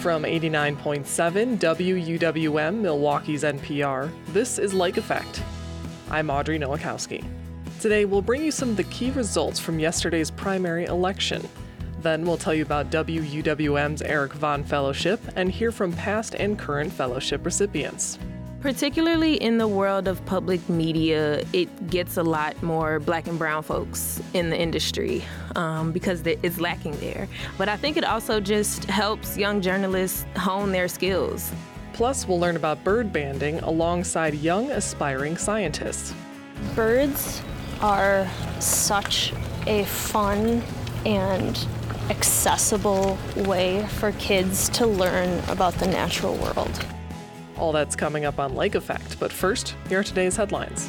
From 89.7 WUWM, Milwaukee's NPR, this is Lake Effect. I'm Audrey Nowakowski. Today, we'll bring you some of the key results from yesterday's primary election. Then we'll tell you about WUWM's Eric Vaughn Fellowship and hear from past and current fellowship recipients. Particularly in the world of public media, it gets a lot more black and brown folks in the industry because it's lacking there. But I think it also just helps young journalists hone their skills. Plus, we'll learn about bird banding alongside young aspiring scientists. Birds are such a fun and accessible way for kids to learn about the natural world. All that's coming up on Lake Effect, but first, here are today's headlines.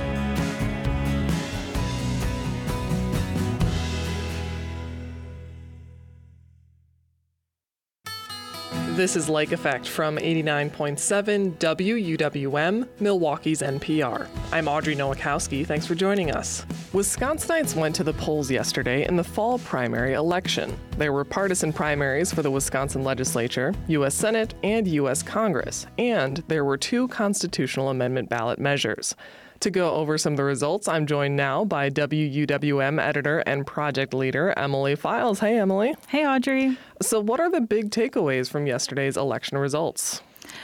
This is Lake Effect from 89.7 WUWM, Milwaukee's NPR. I'm Audrey Nowakowski. Thanks for joining us. Wisconsinites went to the polls yesterday in the fall primary election. There were partisan primaries for the Wisconsin legislature, U.S. Senate, and U.S. Congress, and there were two constitutional amendment ballot measures. To go over some of the results, I'm joined now by WUWM editor and project leader Emily Files. Hey, Emily. Hey, Audrey. So what are the big takeaways from yesterday's election results?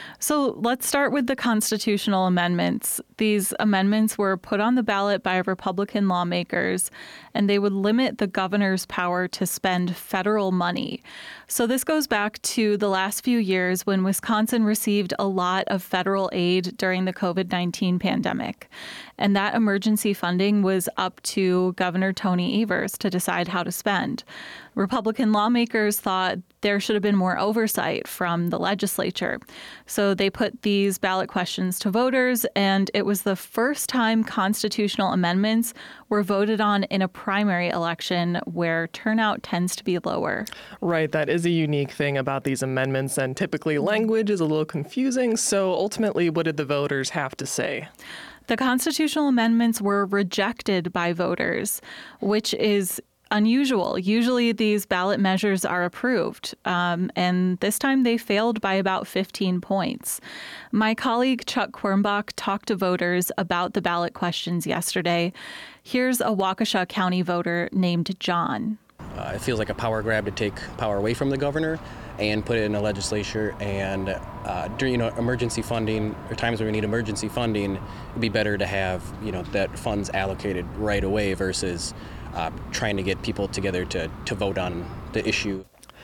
So let's start with the constitutional amendments. These amendments were put on the ballot by Republican lawmakers, and they would limit the governor's power to spend federal money. So this goes back to the last few years when Wisconsin received a lot of federal aid during the COVID-19 pandemic. And that emergency funding was up to Governor Tony Evers to decide how to spend. Republican lawmakers thought there should have been more oversight from the legislature. So they put these ballot questions to voters, and it was the first time constitutional amendments were voted on in a primary election where turnout tends to be lower. Right, that is a unique thing about these amendments, and typically language is a little confusing. So ultimately, what did the voters have to say? The constitutional amendments were rejected by voters, which is unusual. Usually these ballot measures are approved, and this time they failed by about 15 points. My colleague Chuck Quirmbach talked to voters about the ballot questions yesterday. Here's a Waukesha County voter named John. It feels like a power grab to take power away from the governor and put it in the legislature. And during emergency funding or times when we need emergency funding, it'd be better to have that funds allocated right away versus trying to get people together to vote on the issue.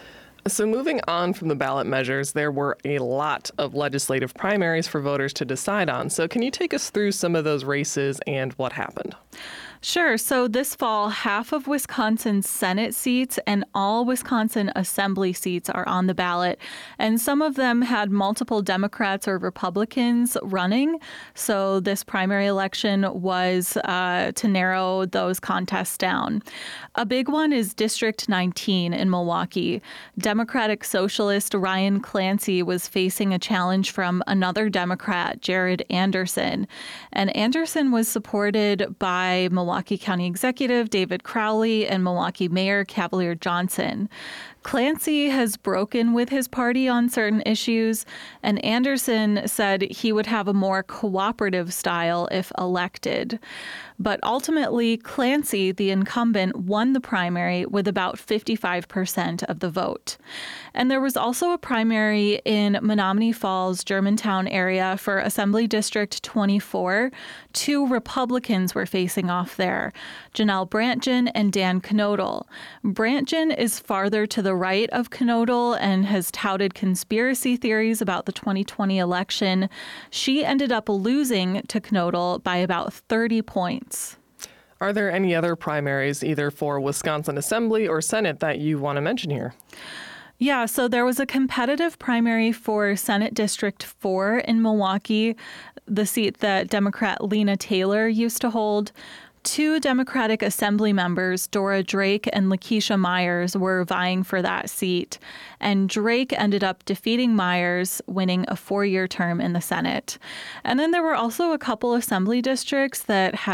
So moving on from the ballot measures, there were a lot of legislative primaries for voters to decide on. So can you take us through some of those races and what happened? Sure. So this fall, half of Wisconsin's Senate seats and all Wisconsin Assembly seats are on the ballot. And some of them had multiple Democrats or Republicans running. So this primary election was to narrow those contests down. A big one is District 19 in Milwaukee. Democratic Socialist Ryan Clancy was facing a challenge from another Democrat, Jared Anderson. And Anderson was supported by Milwaukee County Executive David Crowley and Milwaukee Mayor Cavalier Johnson. Clancy has broken with his party on certain issues, and Anderson said he would have a more cooperative style if elected. But ultimately, Clancy, the incumbent, won the primary with about 55% of the vote. And there was also a primary in Menominee Falls, Germantown area for Assembly District 24. Two Republicans were facing off there, Janelle Brantgen and Dan Knodel. Brantgen is farther to the right of Knodel and has touted conspiracy theories about the 2020 election. She ended up losing to Knodel by about 30 points. Are there any other primaries, either for Wisconsin Assembly or Senate, that you want to mention here? Yeah, so there was a competitive primary for Senate District 4 in Milwaukee, the seat that Democrat Lena Taylor used to hold. Two Democratic Assembly members, Dora Drake and Lakeisha Myers, were vying for that seat. And Drake ended up defeating Myers, winning a 4-year term in the Senate. And then there were also a couple assembly districts that had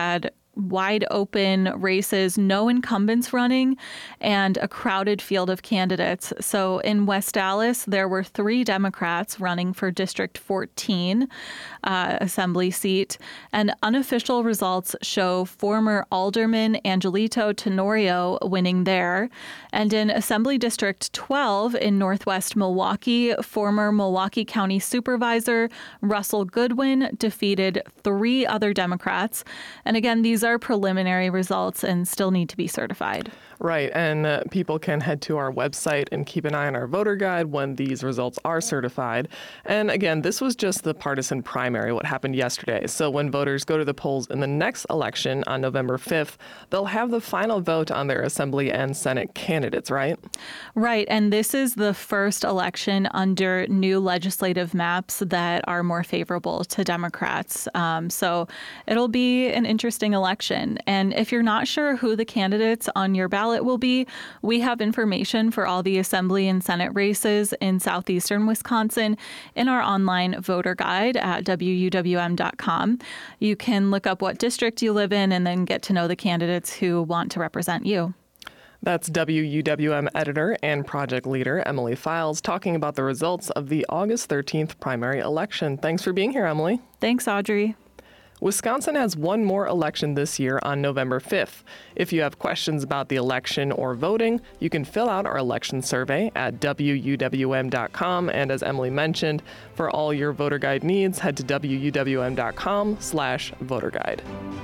wide open races, no incumbents running, and a crowded field of candidates. So in West Dallas, there were 3 Democrats running for District 14 assembly seat, and unofficial results show former Alderman Angelito Tenorio winning there. And in Assembly District 12 in Northwest Milwaukee, former Milwaukee County Supervisor Russell Goodwin defeated 3 other Democrats. And again, these are preliminary results and still need to be certified. Right, and people can head to our website and keep an eye on our voter guide when these results are certified. And again, this was just the partisan primary, what happened yesterday. So when voters go to the polls in the next election on November 5th, they'll have the final vote on their Assembly and Senate candidates, right? Right, and this is the first election under new legislative maps that are more favorable to Democrats. So it'll be an interesting election. And if you're not sure who the candidates on your ballot will be, we have information for all the Assembly and Senate races in southeastern Wisconsin in our online voter guide at WUWM.com. You can look up what district you live in and then get to know the candidates who want to represent you. That's WUWM editor and project leader Emily Files talking about the results of the August 13th primary election. Thanks for being here, Emily. Thanks, Audrey. Wisconsin has one more election this year on November 5th. If you have questions about the election or voting, you can fill out our election survey at WUWM.com. And as Emily mentioned, for all your voter guide needs, head to WUWM.com/voter guide.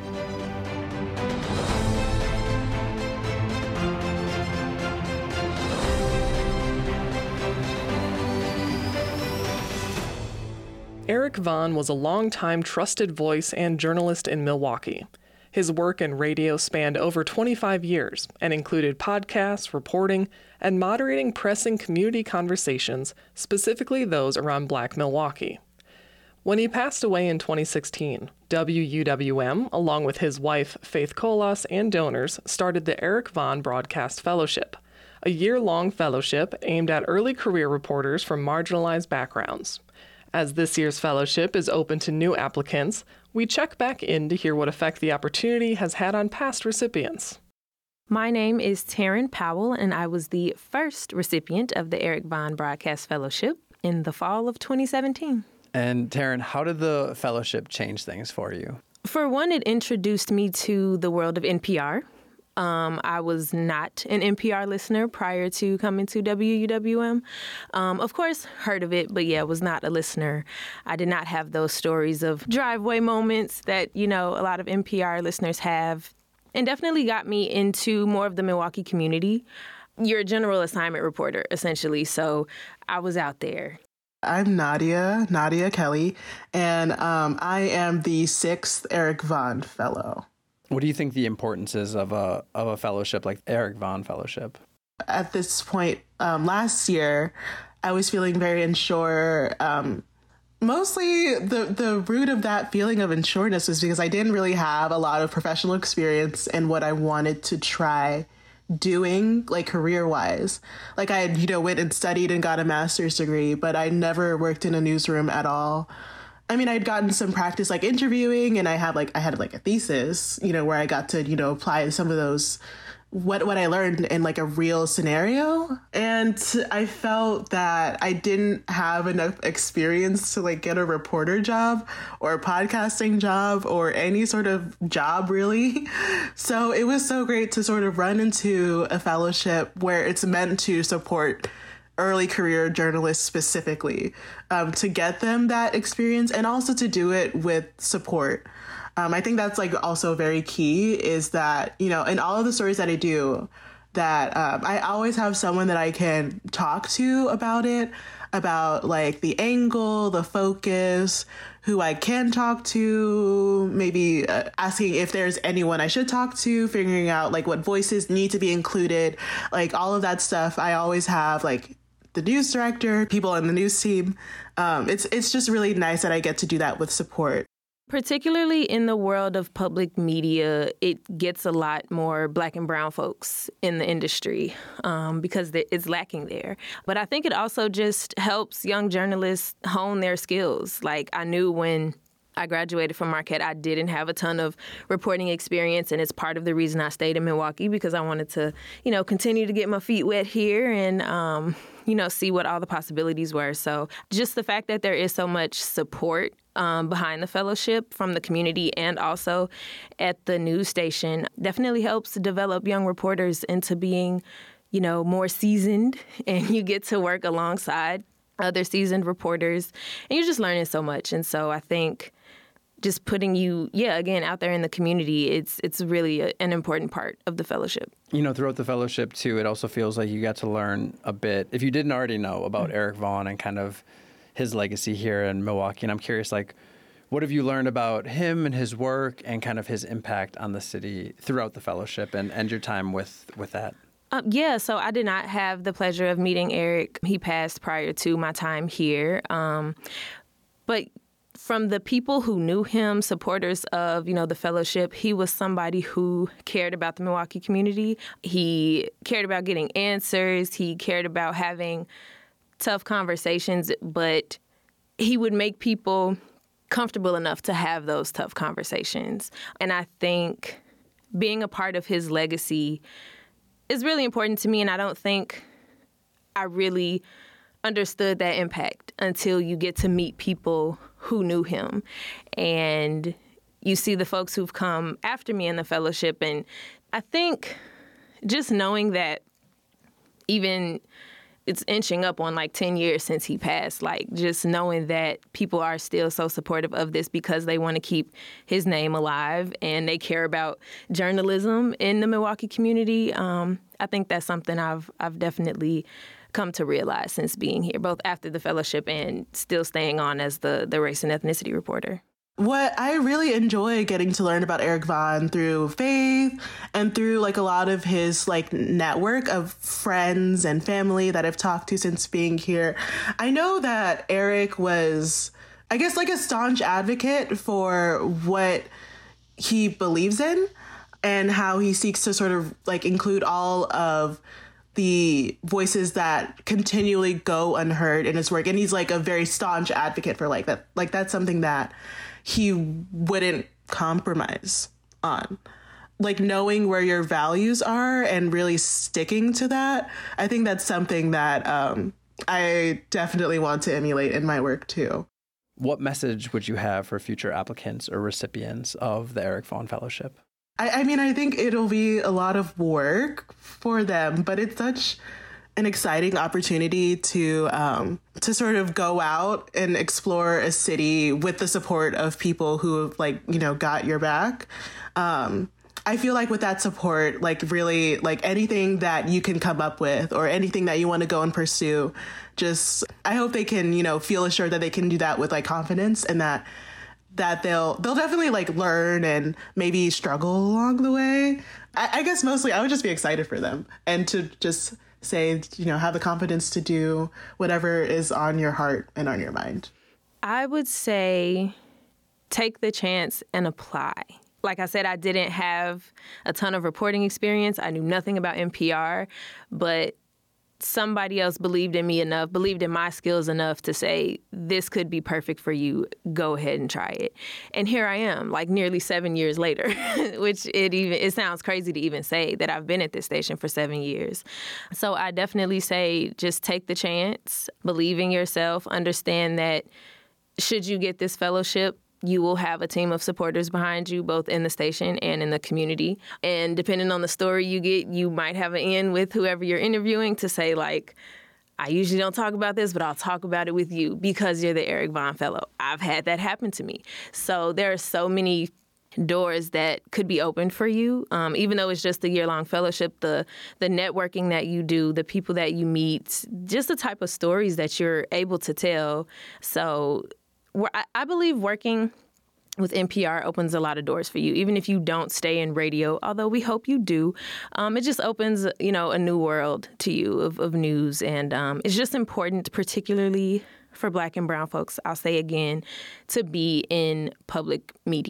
Eric Vaughn was a longtime trusted voice and journalist in Milwaukee. His work in radio spanned over 25 years and included podcasts, reporting, and moderating pressing community conversations, specifically those around Black Milwaukee. When he passed away in 2016, WUWM, along with his wife Faith Colas and donors, started the Eric Vaughn Broadcast Fellowship, a year-long fellowship aimed at early career reporters from marginalized backgrounds. As this year's fellowship is open to new applicants, we check back in to hear what effect the opportunity has had on past recipients. My name is Taryn Powell, and I was the first recipient of the Eric Vaughn Broadcast Fellowship in the fall of 2017. And Taryn, how did the fellowship change things for you? For one, it introduced me to the world of NPR. I was not an NPR listener prior to coming to WUWM. Of course, heard of it, but was not a listener. I did not have those stories of driveway moments that, a lot of NPR listeners have, and definitely got me into more of the Milwaukee community. You're a general assignment reporter, essentially, so I was out there. I'm Nadia Kelly, and I am the 6th Eric Vaughn Fellow. What do you think the importance is of a fellowship like Eric Vaughn Fellowship? At this point, last year, I was feeling very unsure. Mostly the root of that feeling of unsureness was because I didn't really have a lot of professional experience in what I wanted to try doing, like career-wise. Like I had, went and studied and got a master's degree, but I never worked in a newsroom at all. I mean, I'd gotten some practice like interviewing, and I had a thesis, where I got to, apply some of those, what I learned in like a real scenario. And I felt that I didn't have enough experience to like get a reporter job or a podcasting job or any sort of job really. So it was so great to sort of run into a fellowship where it's meant to support early career journalists specifically, to get them that experience and also to do it with support. I think that's like also very key is that, in all of the stories that I do, that I always have someone that I can talk to about it, about like the angle, the focus, who I can talk to, maybe asking if there's anyone I should talk to, figuring out like what voices need to be included, like all of that stuff. I always have like the news director, people in the news team. It's just really nice that I get to do that with support. Particularly in the world of public media, it gets a lot more Black and brown folks in the industry because it's lacking there. But I think it also just helps young journalists hone their skills. Like I knew when I graduated from Marquette. I didn't have a ton of reporting experience, and it's part of the reason I stayed in Milwaukee, because I wanted to, continue to get my feet wet here and, see what all the possibilities were. So just the fact that there is so much support behind the fellowship from the community and also at the news station definitely helps develop young reporters into being, more seasoned, and you get to work alongside other seasoned reporters, and you're just learning so much. And so I think just putting you, again, out there in the community, it's really an important part of the fellowship. Throughout the fellowship, too, it also feels like you got to learn a bit, if you didn't already know, about Eric Vaughn and kind of his legacy here in Milwaukee. And I'm curious, what have you learned about him and his work and kind of his impact on the city throughout the fellowship and your time with that? So I did not have the pleasure of meeting Eric. He passed prior to my time here. But from the people who knew him, supporters of, the fellowship, he was somebody who cared about the Milwaukee community. He cared about getting answers. He cared about having tough conversations, but he would make people comfortable enough to have those tough conversations. And I think being a part of his legacy is really important to me, and I don't think I really understood that impact until you get to meet people who knew him. And you see the folks who've come after me in the fellowship, and I think just knowing that even it's inching up on 10 years since he passed, just knowing that people are still so supportive of this because they want to keep his name alive and they care about journalism in the Milwaukee community. I think that's something I've definitely come to realize since being here, both after the fellowship and still staying on as the race and ethnicity reporter. What I really enjoy getting to learn about Eric Vaughn through Faith and through a lot of his network of friends and family that I've talked to since being here. I know that Eric was, I guess, a staunch advocate for what he believes in and how he seeks to sort of include all of the voices that continually go unheard in his work. And he's a very staunch advocate for that. That's something that he wouldn't compromise on. Knowing where your values are and really sticking to that, I think that's something that I definitely want to emulate in my work too. What message would you have for future applicants or recipients of the Eric Vaughn Fellowship? I think it'll be a lot of work for them, but it's such an exciting opportunity to sort of go out and explore a city with the support of people who have got your back. I feel with that support, really anything that you can come up with or anything that you want to go and pursue, I hope they can, feel assured that they can do that with confidence and that they'll definitely learn and maybe struggle along the way. I guess mostly I would just be excited for them and to just say, have the confidence to do whatever is on your heart and on your mind. I would say take the chance and apply. Like I said, I didn't have a ton of reporting experience. I knew nothing about NPR, but somebody else believed in me enough, believed in my skills enough to say, this could be perfect for you. Go ahead and try it. And here I am, nearly 7 years later, which it sounds crazy to even say that I've been at this station for 7 years. So I definitely say just take the chance, believe in yourself, understand that should you get this fellowship, you will have a team of supporters behind you, both in the station and in the community. And depending on the story you get, you might have an in with whoever you're interviewing to say, I usually don't talk about this, but I'll talk about it with you because you're the Eric Vaughn Fellow. I've had that happen to me. So there are so many doors that could be opened for you, even though it's just a year-long fellowship, the networking that you do, the people that you meet, just the type of stories that you're able to tell. So I believe working with NPR opens a lot of doors for you, even if you don't stay in radio, although we hope you do. It just opens, a new world to you of news. And it's just important, particularly for Black and brown folks, I'll say again, to be in public media.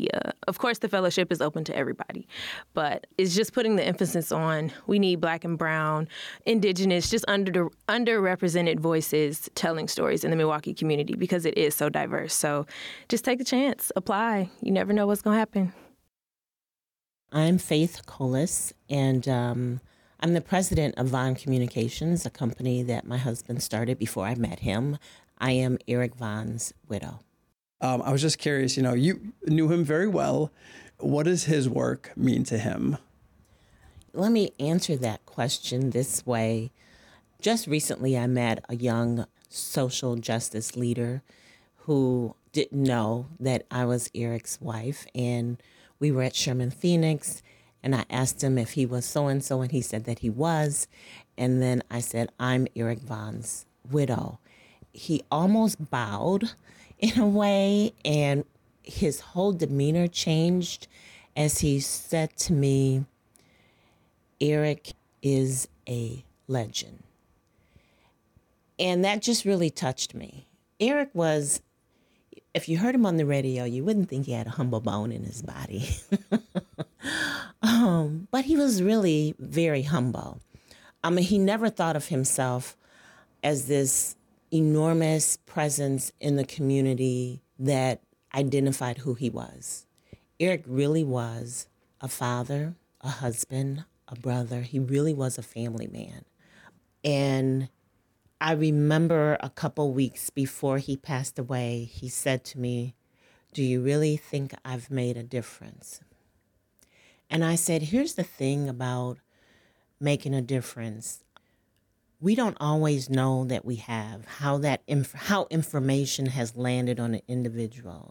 Of course, the fellowship is open to everybody, but it's just putting the emphasis on we need Black and brown, indigenous, just underrepresented voices telling stories in the Milwaukee community because it is so diverse. So just take the chance, apply. You never know what's going to happen. I'm Faith Colas, and I'm the president of Vaughn Communications, a company that my husband started before I met him. I am Eric Vaughn's widow. I was just curious, you knew him very well. What does his work mean to him? Let me answer that question this way. Just recently, I met a young social justice leader who didn't know that I was Eric's wife, and we were at Sherman Phoenix, and I asked him if he was so-and-so, and he said that he was. And then I said, I'm Eric Vaughn's widow. He almost bowed in a way, and his whole demeanor changed as he said to me, Eric is a legend. And that just really touched me. Eric was, if you heard him on the radio, you wouldn't think he had a humble bone in his body. But he was really very humble. He never thought of himself as this enormous presence in the community that identified who he was. Eric really was a father, a husband, a brother. He really was a family man. And I remember a couple weeks before he passed away, he said to me, do you really think I've made a difference? And I said, here's the thing about making a difference. We don't always know that we have, how information has landed on an individual,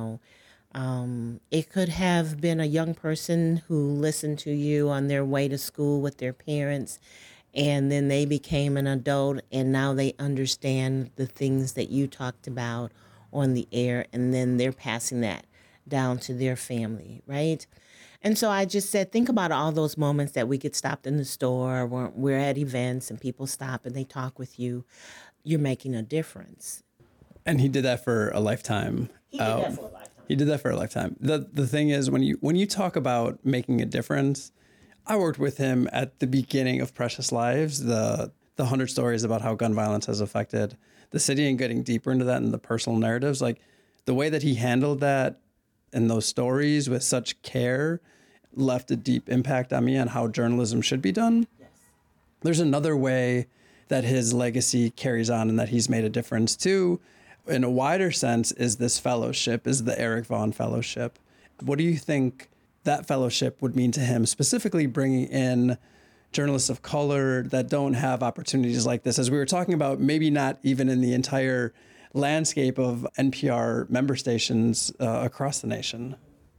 It could have been a young person who listened to you on their way to school with their parents, and then they became an adult, and now they understand the things that you talked about on the air, and then they're passing that down to their family, right? And so I just said, think about all those moments that we get stopped in the store, or we're at events and people stop and they talk with you. You're making a difference. And he did that for a lifetime. He did that for a lifetime. He did that for a lifetime. The thing is, when you talk about making a difference, I worked with him at the beginning of Precious Lives, the 100 stories about how gun violence has affected the city, and getting deeper into that and the personal narratives. Like the way that he handled that and those stories with such care left a deep impact on me on how journalism should be done. Yes. There's another way that his legacy carries on and that he's made a difference too, in a wider sense, is this fellowship, is the Eric Vaughn Fellowship. What do you think that fellowship would mean to him, specifically bringing in journalists of color that don't have opportunities like this? As we were talking about, maybe not even in the entire landscape of NPR member stations across the nation.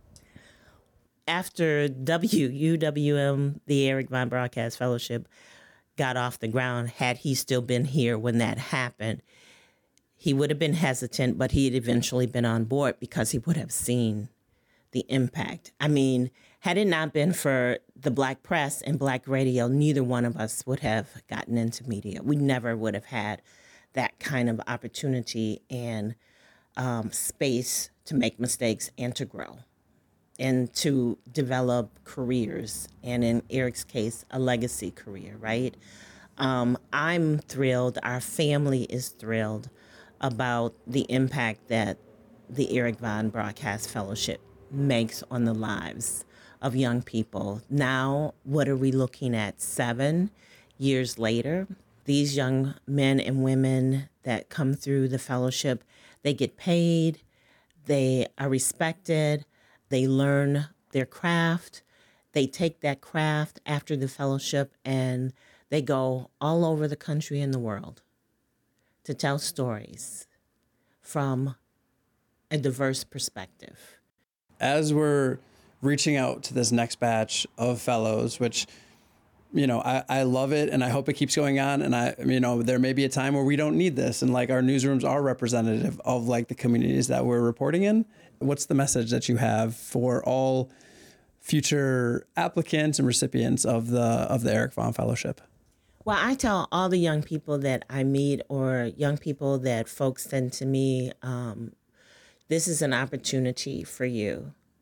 After WUWM, the Eric Vaughn Broadcast Fellowship, got off the ground, had he still been here when that happened, he would have been hesitant, but he had eventually been on board because he would have seen the impact. I mean, had it not been for the Black press and Black radio, neither one of us would have gotten into media. We never would have had that kind of opportunity and space to make mistakes and to grow and to develop careers, and in Eric's case, a legacy career, right? I'm thrilled, our family is thrilled about the impact that the Eric Vaughn Broadcast Fellowship makes on the lives of young people. Now, what are we looking at? 7 years later, these young men and women that come through the fellowship, they get paid, they are respected, they learn their craft, they take that craft after the fellowship and they go all over the country and the world to tell stories from a diverse perspective. As we're reaching out to this next batch of fellows, which, I love it and I hope it keeps going on. And there may be a time where we don't need this and like our newsrooms are representative of like the communities that we're reporting in. What's the message that you have for all future applicants and recipients of the Eric Vaughn Fellowship? Well, I tell all the young people that I meet or young people that folks send to me, this is an opportunity for you.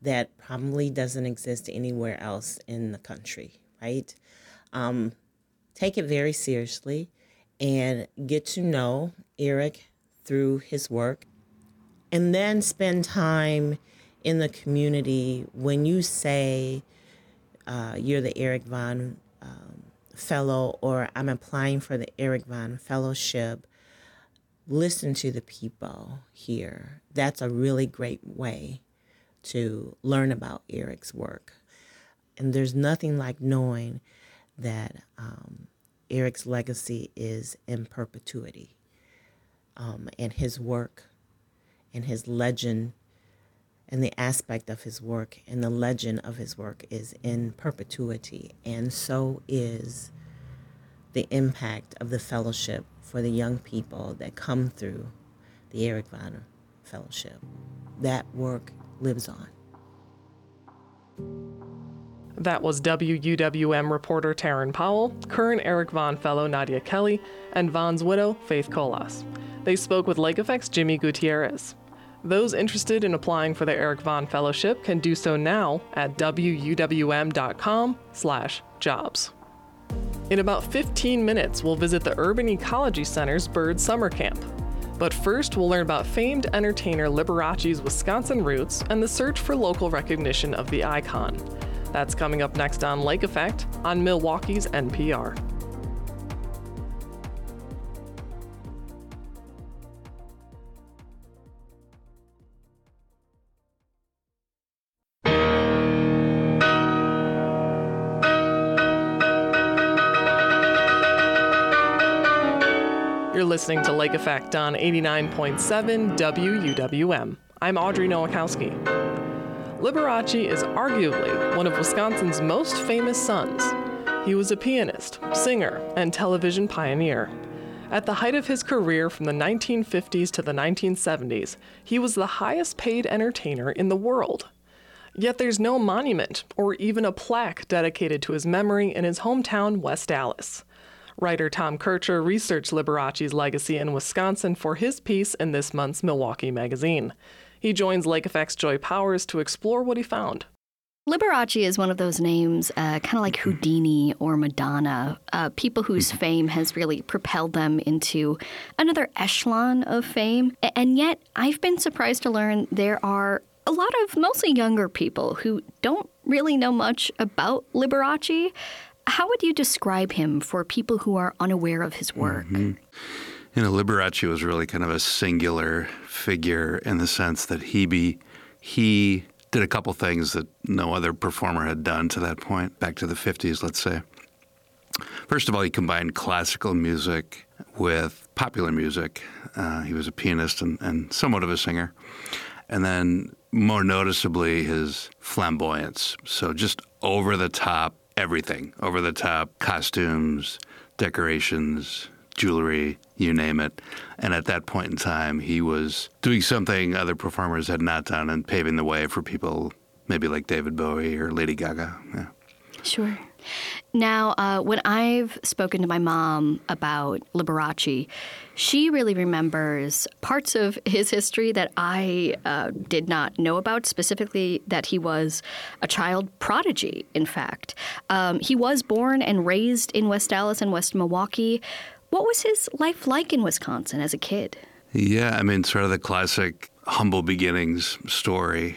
that probably doesn't exist anywhere else in the country, right? Take it very seriously and get to know Eric through his work, and then spend time in the community. When you say you're the Eric Von Fellow, or I'm applying for the Eric Von Fellowship, listen to the people here. That's a really great way to learn about Eric's work. And there's nothing like knowing that Eric's legacy is in perpetuity, and his work and his legend and the aspect of his work and the legend of his work is in perpetuity. And so is the impact of the fellowship for the young people that come through the Eric Von Fellowship. That work lives on. That was WUWM reporter Taryn Powell, current Eric Von Fellow Nadia Kelly, and Von's widow, Faith Colas. They spoke with Lake Effect's Jimmy Gutierrez. Those interested in applying for the Eric Von Fellowship can do so now at wuwm.com/jobs. In about 15 minutes, we'll visit the Urban Ecology Center's Bird Summer Camp. But first, we'll learn about famed entertainer Liberace's Wisconsin roots and the search for local recognition of the icon. That's coming up next on Lake Effect on Milwaukee's NPR. You're listening to Lake Effect on 89.7 WUWM. I'm Audrey Nowakowski. Liberace is arguably one of Wisconsin's most famous sons. He was a pianist, singer, and television pioneer. At the height of his career from the 1950s to the 1970s, he was the highest paid entertainer in the world. Yet there's no monument or even a plaque dedicated to his memory in his hometown, West Allis. Writer Tom Kircher researched Liberace's legacy in Wisconsin for his piece in this month's Milwaukee Magazine. He joins Lake Effect's Joy Powers to explore what he found. Liberace is one of those names, kind of like Houdini or Madonna, people whose fame has really propelled them into another echelon of fame. And yet, I've been surprised to learn there are a lot of mostly younger people who don't really know much about Liberace. How would you describe him for people who are unaware of his work? Mm-hmm. You know, Liberace was really kind of a singular figure in the sense that he did a couple things that no other performer had done to that point, back to the 50s, let's say. First of all, he combined classical music with popular music. He was a pianist and somewhat of a singer. And then more noticeably, his flamboyance. So just over-the-top everything, over-the-top costumes, decorations, jewelry, you name it. And at that point in time, he was doing something other performers had not done and paving the way for people maybe like David Bowie or Lady Gaga. Yeah. Sure. Now, when I've spoken to my mom about Liberace, she really remembers parts of his history that I did not know about, specifically that he was a child prodigy, in fact. He was born and raised in West Allis and West Milwaukee. What was his life like in Wisconsin as a kid? Yeah, I mean, sort of the classic humble beginnings story.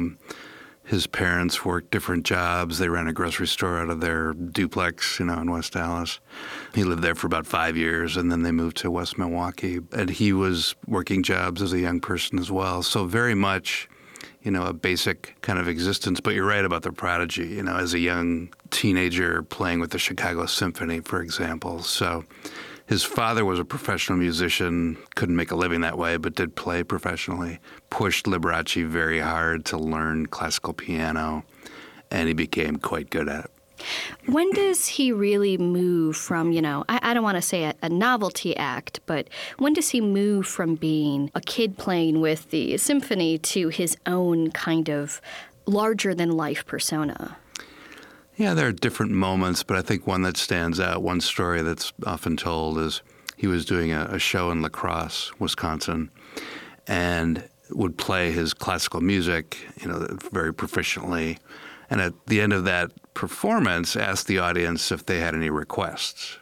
His parents worked different jobs. They ran a grocery store out of their duplex, in West Allis. He lived there for about 5 years, and then they moved to West Milwaukee. And he was working jobs as a young person as well. So very much, a basic kind of existence. But you're right about the prodigy, as a young teenager playing with the Chicago Symphony, for example. So his father was a professional musician, couldn't make a living that way, but did play professionally, pushed Liberace very hard to learn classical piano, and he became quite good at it. When does he really move from, I don't want to say a novelty act, but when does he move from being a kid playing with the symphony to his own kind of larger-than-life persona? Yeah, there are different moments, but I think one that stands out, one story that's often told is he was doing a show in La Crosse, Wisconsin, and would play his classical music, very proficiently. And at the end of that performance, asked the audience if they had any requests.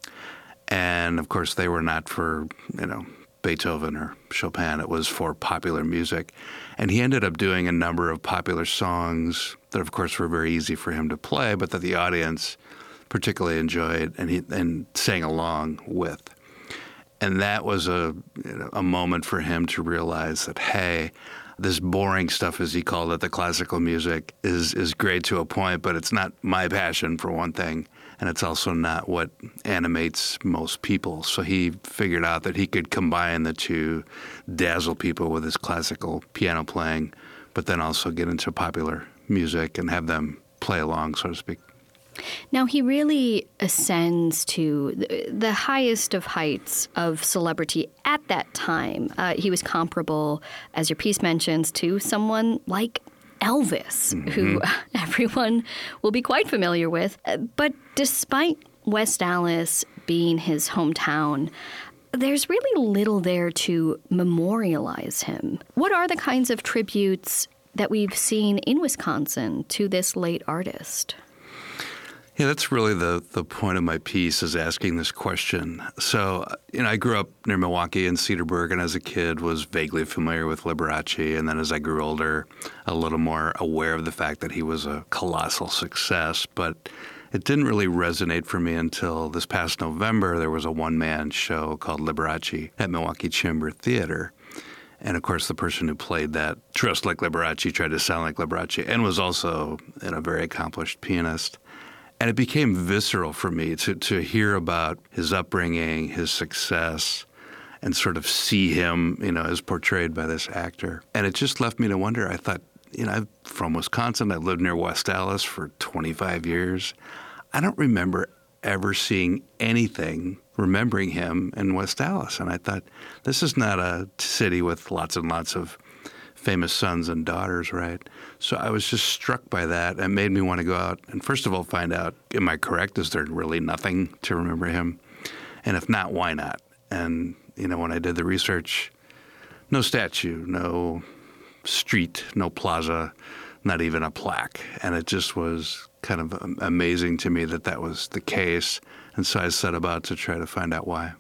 And of course, they were not for, Beethoven or Chopin. It was for popular music. And he ended up doing a number of popular songs that, of course, were very easy for him to play, but that the audience particularly enjoyed and sang along with. And that was a moment for him to realize that, hey, this boring stuff, as he called it, the classical music, is great to a point, but it's not my passion, for one thing. And it's also not what animates most people. So he figured out that he could combine the two, dazzle people with his classical piano playing, but then also get into popular music and have them play along, so to speak. Now, he really ascends to the highest of heights of celebrity at that time. He was comparable, as your piece mentions, to someone like Elvis, who everyone will be quite familiar with. But despite West Allis being his hometown, there's really little there to memorialize him. What are the kinds of tributes that we've seen in Wisconsin to this late artist? Yeah, that's really the point of my piece, is asking this question. So, I grew up near Milwaukee in Cedarburg, and as a kid was vaguely familiar with Liberace. And then as I grew older, a little more aware of the fact that he was a colossal success. But it didn't really resonate for me until this past November. There was a one-man show called Liberace at Milwaukee Chamber Theater. And, of course, the person who played that dressed like Liberace, tried to sound like Liberace, and was also a very accomplished pianist. And it became visceral for me to hear about his upbringing, his success, and sort of see him, as portrayed by this actor. And it just left me to wonder. I thought, I'm from Wisconsin. I lived near West Allis for 25 years. I don't remember ever seeing anything remembering him in West Allis. And I thought, this is not a city with lots and lots of famous sons and daughters, right? So I was just struck by that, and made me want to go out and first of all find out, am I correct? Is there really nothing to remember him? And if not, why not? And, when I did the research, no statue, no street, no plaza, not even a plaque. And it just was kind of amazing to me that was the case. And so I set about to try to find out why.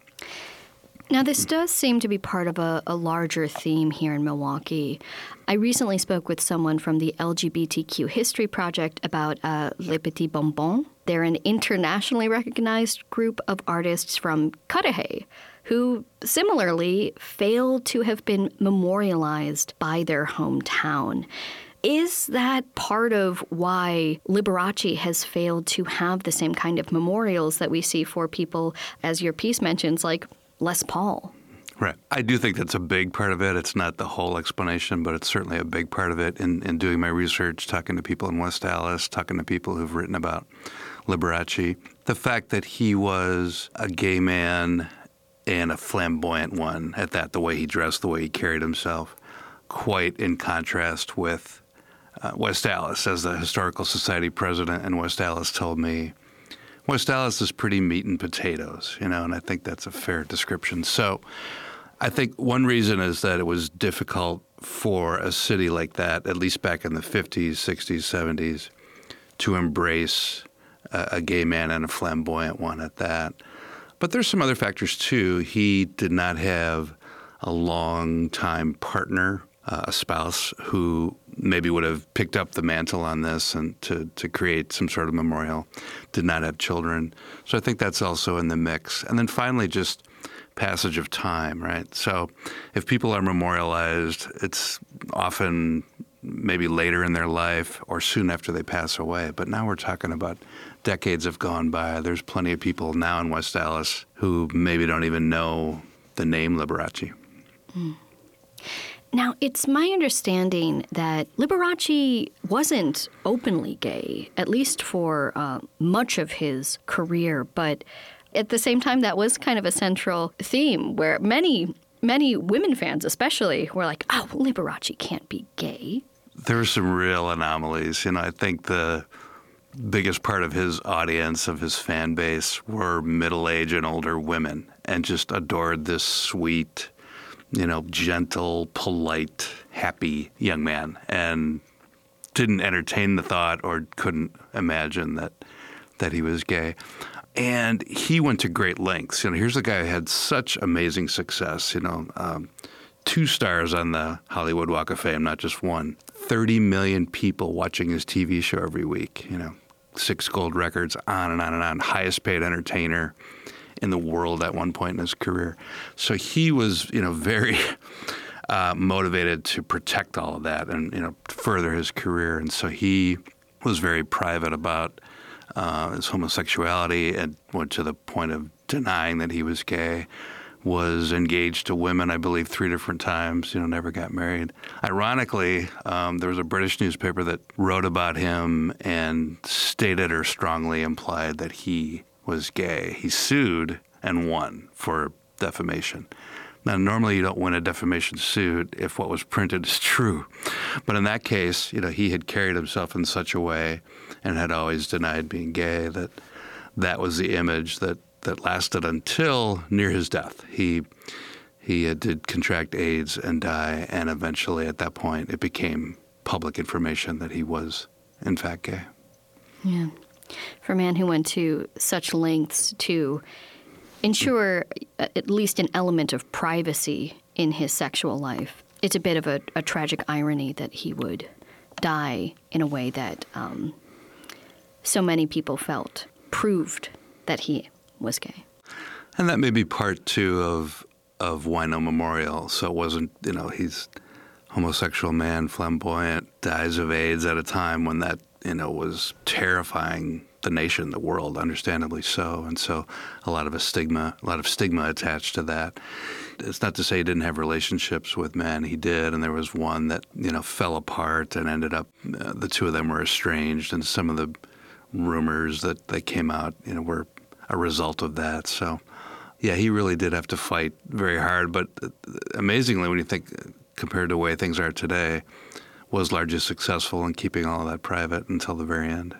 Now, this does seem to be part of a larger theme here in Milwaukee. I recently spoke with someone from the LGBTQ History Project about Les Petits Bonbons. They're an internationally recognized group of artists from Cudahy who similarly failed to have been memorialized by their hometown. Is that part of why Liberace has failed to have the same kind of memorials that we see for people, as your piece mentions, like Les Paul? Right. I do think that's a big part of it. It's not the whole explanation, but it's certainly a big part of it. In doing my research, talking to people in West Allis, talking to people who've written about Liberace, the fact that he was a gay man and a flamboyant one at that, the way he dressed, the way he carried himself, quite in contrast with West Allis. As the Historical Society president in West Allis told me, West Allis is pretty meat and potatoes, and I think that's a fair description. So I think one reason is that it was difficult for a city like that, at least back in the 50s, 60s, 70s, to embrace a gay man and a flamboyant one at that. But there's some other factors, too. He did not have a long-time partner, a spouse who maybe would have picked up the mantle on this and to create some sort of memorial, did not have children. So I think that's also in the mix. And then finally, just passage of time, right? So if people are memorialized, it's often maybe later in their life or soon after they pass away. But now we're talking about decades have gone by. There's plenty of people now in West Allis who maybe don't even know the name Liberace. Mm. Now, it's my understanding that Liberace wasn't openly gay, at least for much of his career. But at the same time, that was kind of a central theme where many women fans especially were like, oh, Liberace can't be gay. There were some real anomalies. I think the biggest part of his audience, of his fan base, were middle-aged and older women and just adored this sweet, gentle, polite, happy young man, and didn't entertain the thought or couldn't imagine that he was gay. And he went to great lengths. Here's a guy who had such amazing success, 2 stars on the Hollywood Walk of Fame, not just one. 30 million people watching his TV show every week, 6 gold records, on and on and on. Highest paid entertainer in the world at one point in his career. So he was, very motivated to protect all of that and, further his career. And so he was very private about his homosexuality and went to the point of denying that he was gay. Was engaged to women, I believe, 3 different times, never got married. Ironically, there was a British newspaper that wrote about him and stated or strongly implied that he was gay. He sued and won for defamation. Now, normally you don't win a defamation suit if what was printed is true. But in that case, he had carried himself in such a way and had always denied being gay that was the image that lasted until near his death. He did contract AIDS and die, and eventually at that point it became public information that he was, in fact, gay. Yeah. For a man who went to such lengths to ensure at least an element of privacy in his sexual life, it's a bit of a tragic irony that he would die in a way that so many people felt proved that he was gay. And that may be part 2 of Why No Memorial. So it wasn't, he's homosexual man, flamboyant, dies of AIDS at a time when that, was terrifying the nation, the world, understandably so. And so a lot of stigma attached to that. It's not to say he didn't have relationships with men. He did, and there was one that, fell apart and ended up, the 2 of them were estranged, and some of the rumors that came out, were a result of that. So, yeah, he really did have to fight very hard. But amazingly, when you think compared to the way things are today, was largely successful in keeping all of that private until the very end.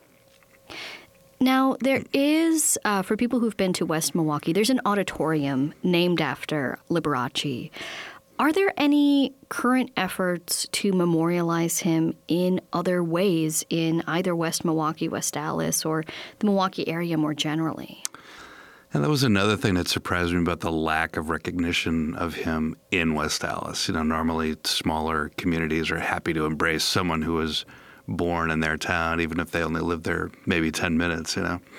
Yeah. Now, there is, for people who've been to West Milwaukee, there's an auditorium named after Liberace. Are there any current efforts to memorialize him in other ways in either West Milwaukee, West Allis, or the Milwaukee area more generally? And that was another thing that surprised me about the lack of recognition of him in West Allis. Normally smaller communities are happy to embrace someone who was born in their town, even if they only lived there maybe 10 minutes,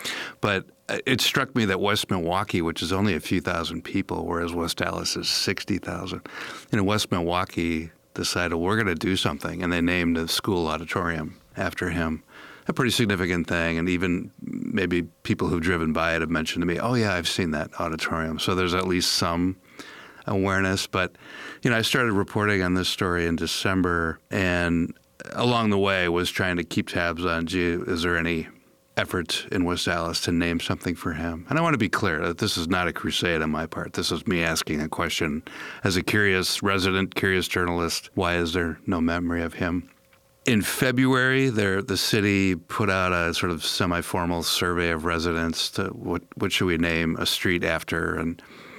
But it struck me that West Milwaukee, which is only a few thousand people, whereas West Allis is 60,000, West Milwaukee decided, we're going to do something, and they named a school auditorium after him. A pretty significant thing, and even maybe people who've driven by it have mentioned to me, oh yeah, I've seen that auditorium. So there's at least some awareness. But, I started reporting on this story in December, and along the way was trying to keep tabs on, is there any efforts in West Allis to name something for him? And I want to be clear that this is not a crusade on my part. This is me asking a question as a curious resident, curious journalist. Why is there no memory of him? In February, the city put out a sort of semi-formal survey of residents to what should we name a street after, and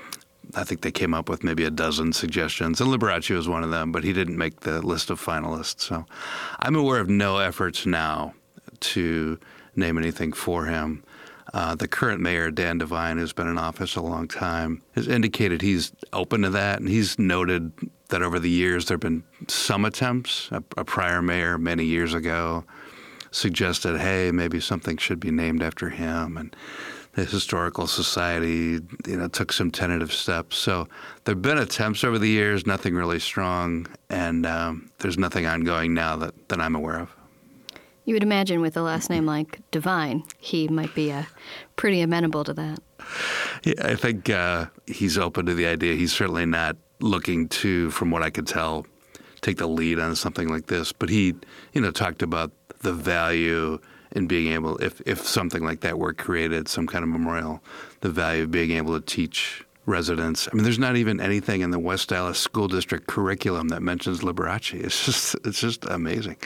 I think they came up with maybe a dozen suggestions, and Liberace was one of them, but he didn't make the list of finalists. So I'm aware of no efforts now to name anything for him. The current mayor, Dan Devine, who's been in office a long time, has indicated he's open to that, and he's noted that over the years there have been some attempts. A prior mayor many years ago suggested, hey, maybe something should be named after him, and the Historical Society, took some tentative steps. So there have been attempts over the years, nothing really strong, and there's nothing ongoing now that I'm aware of. You would imagine with a last name like Devine, he might be pretty amenable to that. Yeah, I think he's open to the idea. He's certainly not looking to, from what I could tell, take the lead on something like this. But he, talked about the value in being able, if something like that were created, some kind of memorial, the value of being able to teach residents. I mean, there's not even anything in the West Allis School District curriculum that mentions Liberace. It's just amazing.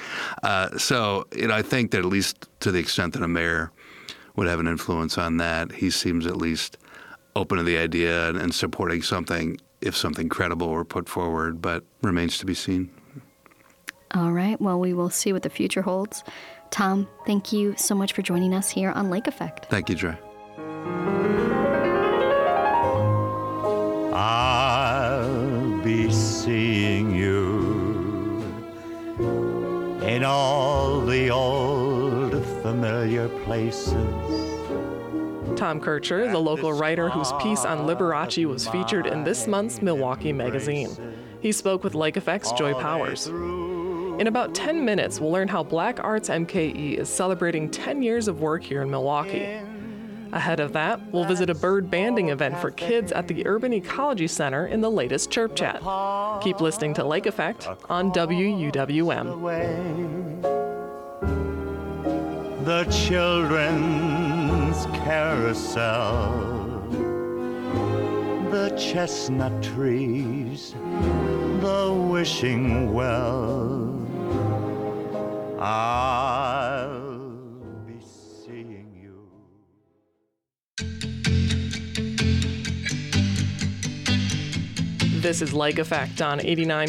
So, I think that at least to the extent that a mayor would have an influence on that, he seems at least open to the idea and supporting something if something credible were put forward, but remains to be seen. All right, well, we will see what the future holds. Tom, thank you so much for joining us here on Lake Effect. Thank you, Dre. I'll be seeing you in all the old familiar places. Tom Kircher, the local writer whose piece on Liberace was featured in this month's Milwaukee Magazine. He spoke with Lake Effect's Joy Powers. In about 10 minutes, we'll learn how Black Arts MKE is celebrating 10 years of work here in Milwaukee. Ahead of that, we'll visit a bird banding event for kids at the Urban Ecology Center in the latest Chirp Chat. Keep listening to Lake Effect on WUWM. The children's carousel, the chestnut trees, the wishing well. I'll be seeing you. This is Lake Effect on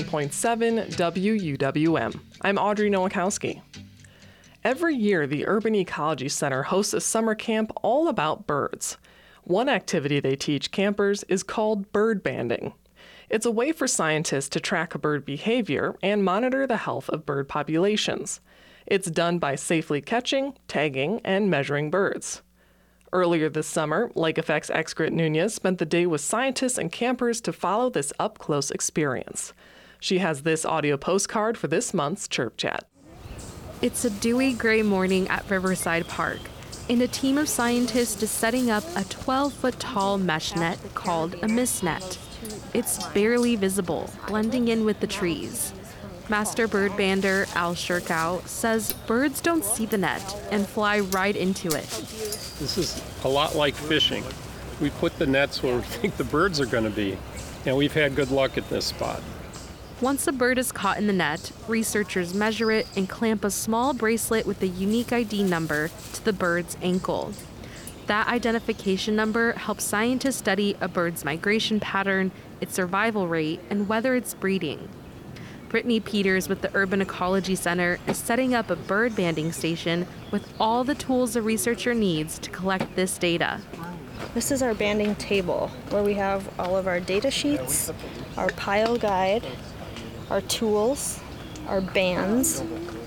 89.7 WUWM. I'm Audrey Nowakowski. Every year, the Urban Ecology Center hosts a summer camp all about birds. One activity they teach campers is called bird banding. It's a way for scientists to track bird behavior and monitor the health of bird populations. It's done by safely catching, tagging, and measuring birds. Earlier this summer, Lake Effect's Excrit Nunez spent the day with scientists and campers to follow this up-close experience. She has this audio postcard for this month's Chirp Chat. It's a dewy gray morning at Riverside Park, and a team of scientists is setting up a 12-foot-tall mesh net called a mist net. It's barely visible, blending in with the trees. Master bird bander Al Shirkow says birds don't see the net and fly right into it. This is a lot like fishing. We put the nets where we think the birds are going to be, and we've had good luck at this spot. Once a bird is caught in the net, researchers measure it and clamp a small bracelet with a unique ID number to the bird's ankle. That identification number helps scientists study a bird's migration pattern, its survival rate, and whether it's breeding. Brittany Peters with the Urban Ecology Center is setting up a bird banding station with all the tools a researcher needs to collect this data. This is our banding table, where we have all of our data sheets, our pile guide, our tools, our bands,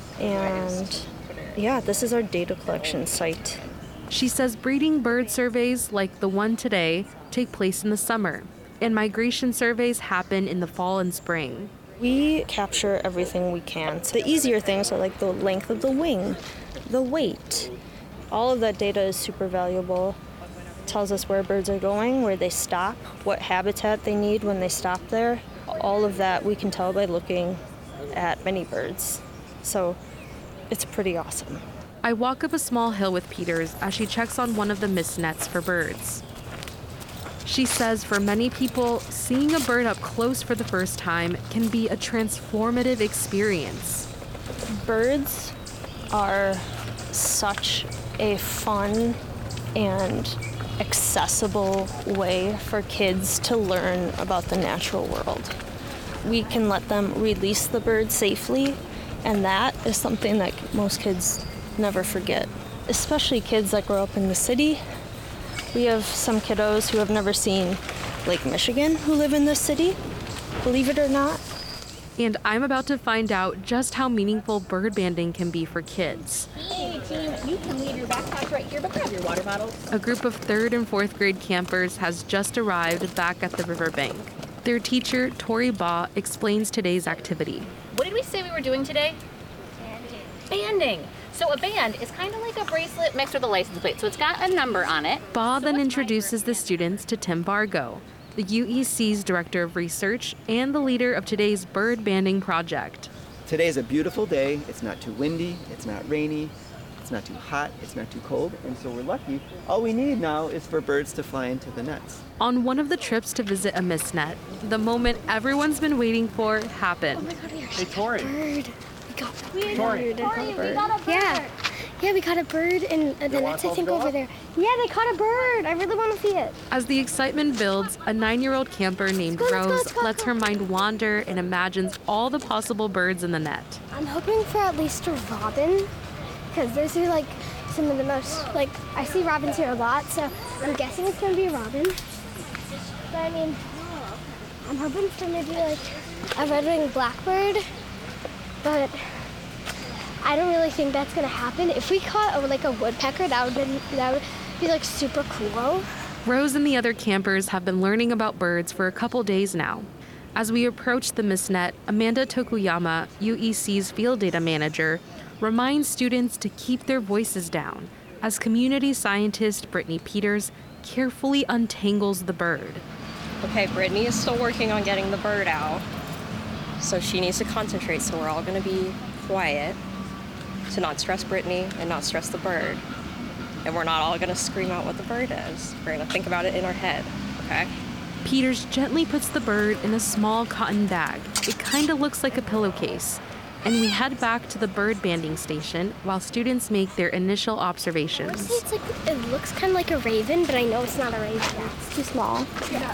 and yeah, this is our data collection site. She says breeding bird surveys like the one today take place in the summer, and migration surveys happen in the fall and spring. We capture everything we can. So the easier things are like the length of the wing, the weight. All of that data is super valuable. It tells us where birds are going, where they stop, what habitat they need when they stop there. All of that we can tell by looking at many birds. So it's pretty awesome. I walk up a small hill with Peters as she checks on one of the mist nets for birds. She says for many people, seeing a bird up close for the first time can be a transformative experience. Birds are such a fun and accessible way for kids to learn about the natural world. We can let them release the bird safely, and that is something that most kids never forget, especially kids that grow up in the city. We have some kiddos who have never seen Lake Michigan who live in this city, believe it or not. And I'm about to find out just how meaningful bird banding can be for kids. Hey team, you can leave your backpack right here, but grab your water bottles. A group of 3rd and 4th grade campers has just arrived back at the riverbank. Their teacher, Tori Baugh, explains today's activity. What did we say we were doing today? Banding. So a band is kind of like a bracelet mixed with a license plate. So it's got a number on it. Baugh then introduces the students to Tim Bargo, the UEC's Director of Research and the leader of today's bird banding project. Today is a beautiful day. It's not too windy, it's not rainy, it's not too hot, it's not too cold, and so we're lucky. All we need now is for birds to fly into the nets. On one of the trips to visit a mist net, the moment everyone's been waiting for happened. Oh my God, hey, Tori. Bird. We got a bird. Tori, we got a bird. Yeah, we caught a bird in the nets, I think, over there. Yeah, they caught a bird. I really want to see it. As the excitement builds, a 9-year-old camper named Rose lets her mind wander and imagines all the possible birds in the net. I'm hoping for at least a robin, because those are like some of the most, like, I see robins here a lot, so I'm guessing it's going to be a robin. But I mean, I'm hoping for maybe like a red-winged blackbird, but I don't really think that's gonna happen. If we caught a woodpecker, that would be like super cool. Rose and the other campers have been learning about birds for a couple days now. As we approach the mistnet, Amanda Tokuyama, UEC's field data manager, reminds students to keep their voices down as community scientist Brittany Peters carefully untangles the bird. Okay, Brittany is still working on getting the bird out, so she needs to concentrate, so we're all gonna be quiet to not stress Brittany and not stress the bird. And we're not all gonna scream out what the bird is. We're gonna think about it in our head, okay? Peters gently puts the bird in a small cotton bag. It kinda looks like a pillowcase. And we head back to the bird banding station while students make their initial observations. It looks kind of like a raven, but I know it's not a raven. It's too small.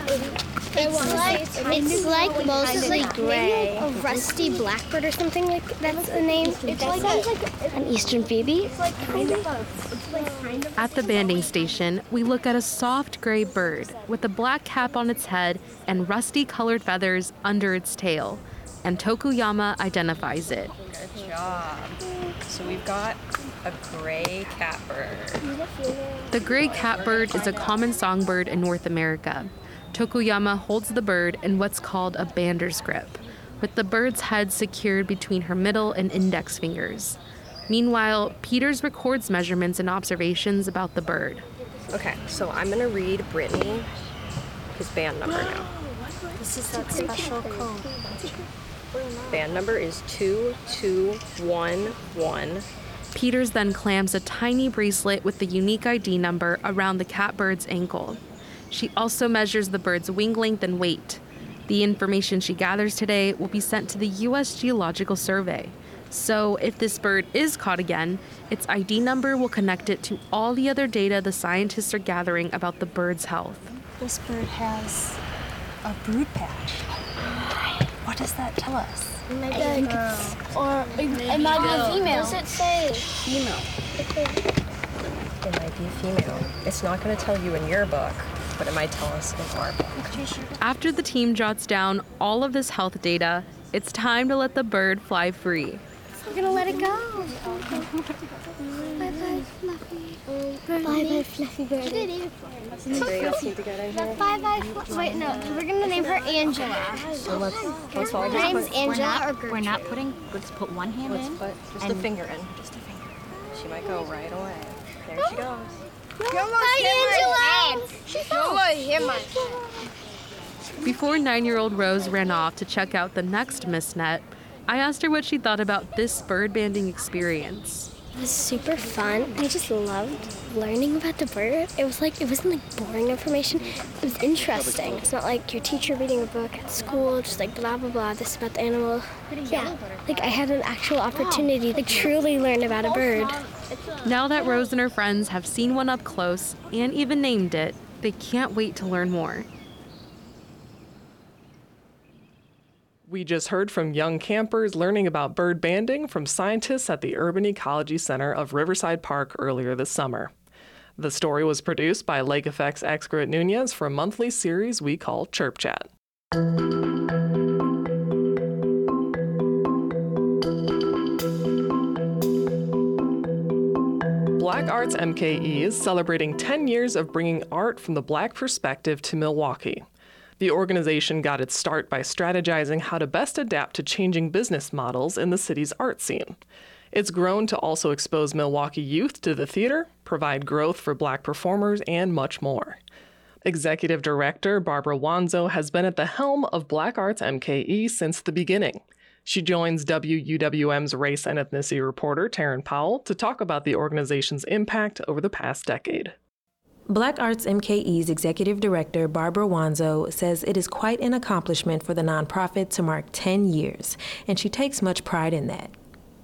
It's like mostly gray. A rusty blackbird or something like that's the name. It's like an eastern phoebe. It's like kind of. At the banding station, we look at a soft gray bird with a black cap on its head and rusty colored feathers under its tail. And Tokuyama identifies it. Good job. So we've got a gray catbird. The gray catbird is a common songbird in North America. Tokuyama holds the bird in what's called a bander's grip, with the bird's head secured between her middle and index fingers. Meanwhile, Peters records measurements and observations about the bird. Okay, so I'm gonna read Brittany his band number now. This is that special code. Band number is 2211. Peters then clamps a tiny bracelet with the unique ID number around the catbird's ankle. She also measures the bird's wing length and weight. The information she gathers today will be sent to the U.S. Geological Survey. So if this bird is caught again, its ID number will connect it to all the other data the scientists are gathering about the bird's health. This bird has a brood patch. What does that tell us? It might be it might be a female. Does it say female? It might be a female. It's not going to tell you in your book, but it might tell us in our book. After the team jots down all of this health data, it's time to let the bird fly free. We're gonna let it go. Bye-bye, Fluffy. Bye-bye, Fluffy bird. Anybody else need to get in here? Bye-bye, wait, no, we're gonna name her Angela. So let's all Her name's Angela or Gertrude? We're not putting, let's put one hand in. Put just a finger in. Just a finger. She might go right away. There she goes. Bye, Angela! She's almost hit my hand. Before 9-year-old Rose ran off to check out the next mistnet, I asked her what she thought about this bird banding experience. It was super fun. I just loved learning about the bird. It wasn't like boring information. It was interesting. It's not like your teacher reading a book at school, just like blah, blah, blah, this about the animal. Yeah, like I had an actual opportunity to truly learn about a bird. Now that Rose and her friends have seen one up close and even named it, they can't wait to learn more. We just heard from young campers learning about bird banding from scientists at the Urban Ecology Center of Riverside Park earlier this summer. The story was produced by Lake Effect's Excret Nunez for a monthly series we call Chirp Chat. Black Arts MKE is celebrating 10 years of bringing art from the Black perspective to Milwaukee. The organization got its start by strategizing how to best adapt to changing business models in the city's art scene. It's grown to also expose Milwaukee youth to the theater, provide growth for Black performers, and much more. Executive Director Barbara Wanzo has been at the helm of Black Arts MKE since the beginning. She joins WUWM's race and ethnicity reporter Taryn Powell to talk about the organization's impact over the past decade. Black Arts MKE's Executive Director, Barbara Wanzo, says it is quite an accomplishment for the nonprofit to mark 10 years, and she takes much pride in that.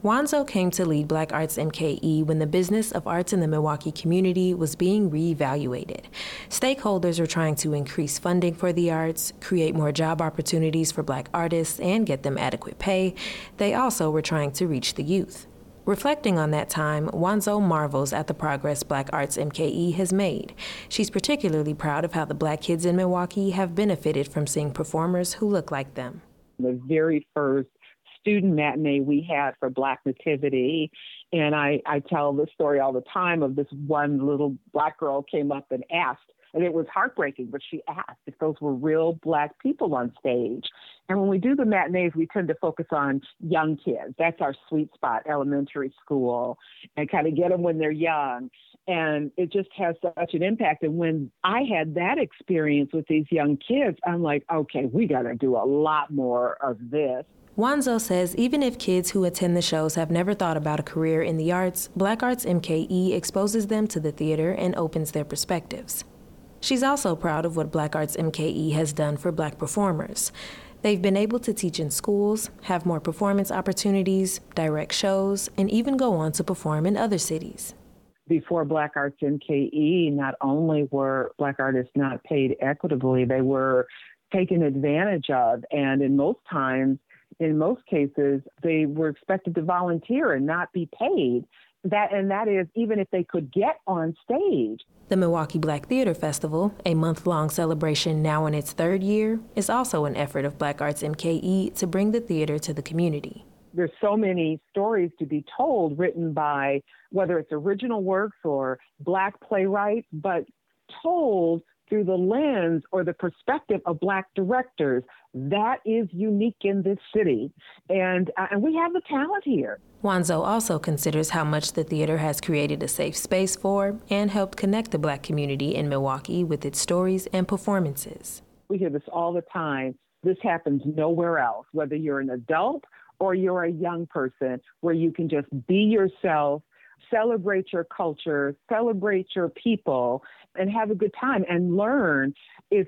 Wanzo came to lead Black Arts MKE when the business of arts in the Milwaukee community was being reevaluated. Stakeholders were trying to increase funding for the arts, create more job opportunities for Black artists, and get them adequate pay. They also were trying to reach the youth. Reflecting on that time, Wanzo marvels at the progress Black Arts MKE has made. She's particularly proud of how the Black kids in Milwaukee have benefited from seeing performers who look like them. The very first student matinee we had for Black Nativity. And I tell the story all the time of this one little Black girl came up and asked, and it was heartbreaking, but she asked if those were real Black people on stage. And when we do the matinees, we tend to focus on young kids. That's our sweet spot, elementary school, and kind of get them when they're young. And it just has such an impact. And when I had that experience with these young kids, I'm like, okay, we got to do a lot more of this. Wanzo says even if kids who attend the shows have never thought about a career in the arts, Black Arts MKE exposes them to the theater and opens their perspectives. She's also proud of what Black Arts MKE has done for Black performers. They've been able to teach in schools, have more performance opportunities, direct shows, and even go on to perform in other cities. Before Black Arts MKE, not only were Black artists not paid equitably, they were taken advantage of, and in most cases, they were expected to volunteer and not be paid. That is, even if they could get on stage. The Milwaukee Black Theater Festival, a month-long celebration now in its third year, is also an effort of Black Arts MKE to bring the theater to the community. There's so many stories to be told, written by whether it's original works or Black playwrights, but told through the lens or the perspective of Black directors. That is unique in this city. And we have the talent here. Wanzo also considers how much the theater has created a safe space for and helped connect the Black community in Milwaukee with its stories and performances. We hear this all the time. This happens nowhere else, whether you're an adult or you're a young person, where you can just be yourself, celebrate your culture, celebrate your people, and have a good time and learn. It's,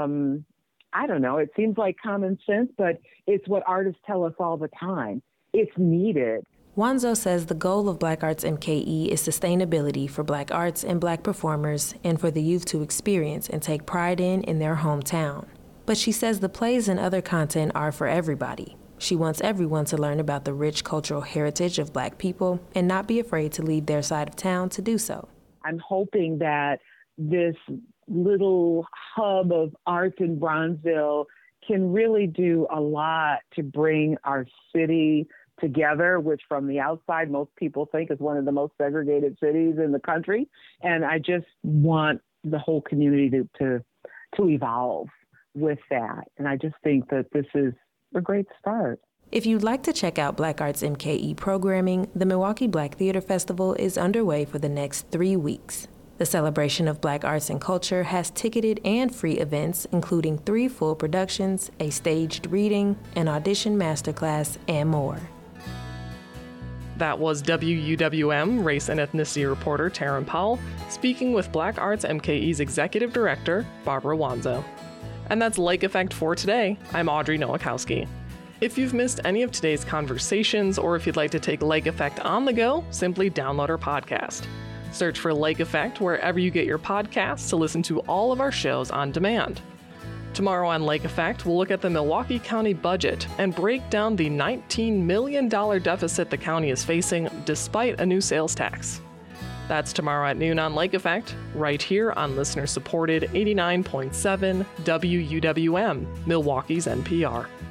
I don't know, it seems like common sense, but it's what artists tell us all the time. It's needed. Wanzo says the goal of Black Arts MKE is sustainability for Black arts and Black performers and for the youth to experience and take pride in their hometown. But she says the plays and other content are for everybody. She wants everyone to learn about the rich cultural heritage of Black people and not be afraid to leave their side of town to do so. I'm hoping that this little hub of arts in Bronzeville can really do a lot to bring our city together, which from the outside most people think is one of the most segregated cities in the country. And I just want the whole community to evolve with that. And I just think that this is a great start. If you'd like to check out Black Arts MKE programming, the Milwaukee Black Theater Festival is underway for the next 3 weeks. The celebration of Black arts and culture has ticketed and free events, including 3 full productions, a staged reading, an audition masterclass, and more. That was WUWM race and ethnicity reporter Taryn Powell speaking with Black Arts MKE's executive director, Barbara Wanzo. And that's Lake Effect for today. I'm Audrey Nowakowski. If you've missed any of today's conversations, or if you'd like to take Lake Effect on the go, simply download our podcast. Search for Lake Effect wherever you get your podcasts to listen to all of our shows on demand. Tomorrow on Lake Effect, we'll look at the Milwaukee County budget and break down the $19 million deficit the county is facing despite a new sales tax. That's tomorrow at noon on Lake Effect, right here on listener-supported 89.7 WUWM, Milwaukee's NPR.